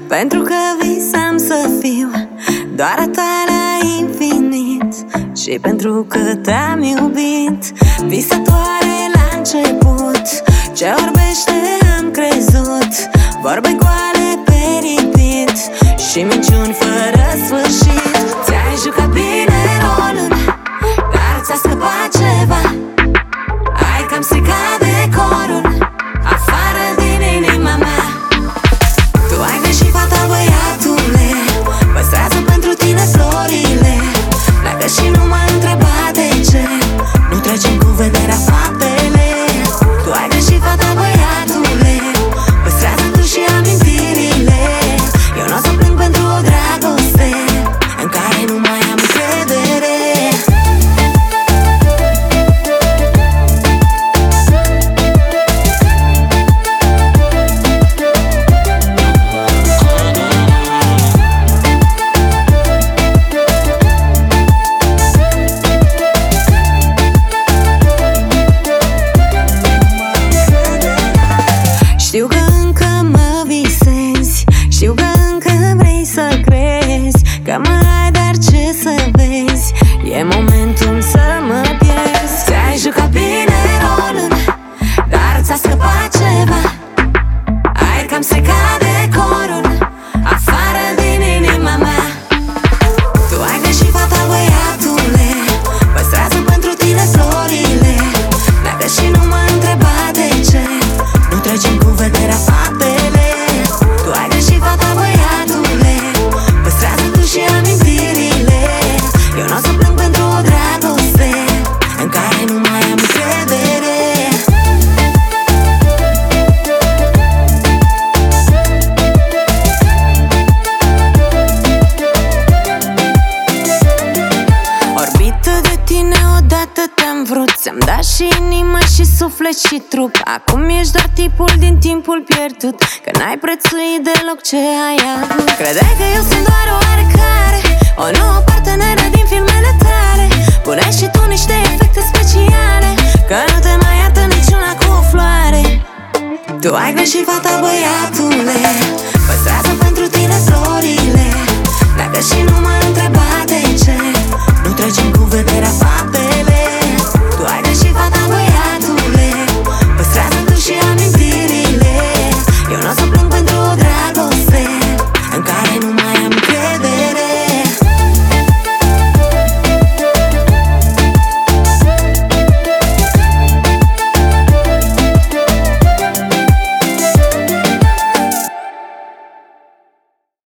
Pentru că visam să fiu doar a ta la infinit. Și pentru că te-am iubit, visătoare la început. Ce orbește am crezut, vorbe goale pe repeat și minciuni fără sfârșit. Ți-ai jucat bine rolul, dar ți-a scăpat ceva. Ai cam stricat decorul afară din inima mea. Tu ai greșit, fata, băiatule, păstrează pentru tine florile. Pleacă și nu mă întreba de ce nu trecem cu vederea faptele. Tu ai greșit, fata, băiatule, păstrează tu și amintirile. Eu n-o să plâng pentru o dragoste în care nu mai am încredere. Știu că încă mă visezi, știu că încă vrei să crezi că mă ai, dar ce să vezi, e momentul să mă pierzi. Ți-ai jucat bine rolul, dar ți-a scăpat ceva. Ai cam stricat decorul afară din inima mea. Tu ai greșit, fata, băiatule, păstrează pentru tine florile. Pleacă și nu mă întreba de ce nu trecem cu vederea faptele. Tu ai greșit, fata, băiatule, păstrează tu și amintirile. Eu n-o să plâng pentru o dragoste în care nu mai am încredere. Orbită de tine odată te-am vrut, ți-am dat și inimă și suflet și trup. Acum ești doar tipul din timpul pierdut, că n-ai prețuit deloc ce ai avut. Credeai că eu sunt doar o oarecare, o nouă parteneră din filmele tale. Pune și tu niște efecte speciale, că nu te mai iartă niciuna cu o floare. Tu ai greșit, fata, băiatule, păstrează pentru tine florile.